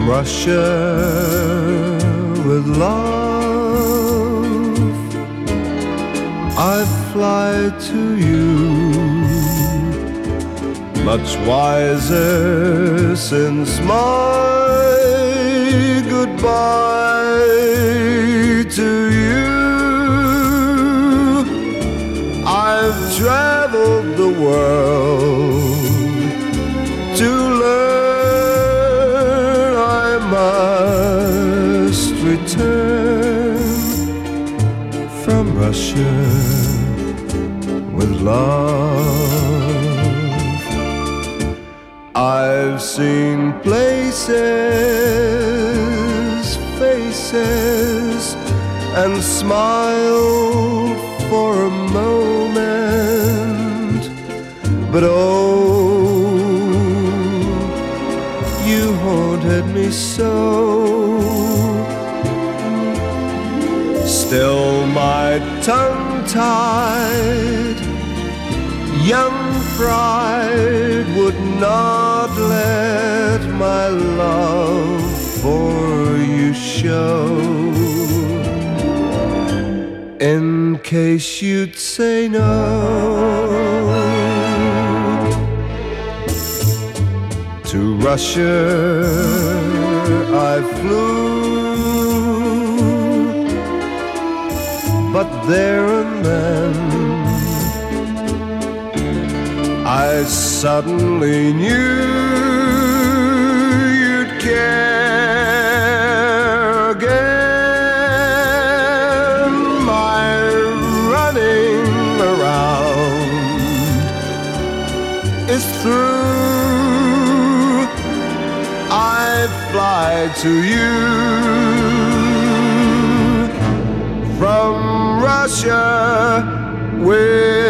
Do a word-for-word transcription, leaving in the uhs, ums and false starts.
Russia with love, I fly to you, much wiser since my goodbye to you. I've traveled the world to learn I must return from Russia with love. I've seen places, faces, and smiled for a moment, but oh, you haunted me so. Still my tongue-tied young pride would not let my love for you show, in case you'd say no. To Russia I flew, but there and then I suddenly knew you'd care again. My running around is through. I fly to you from Russia with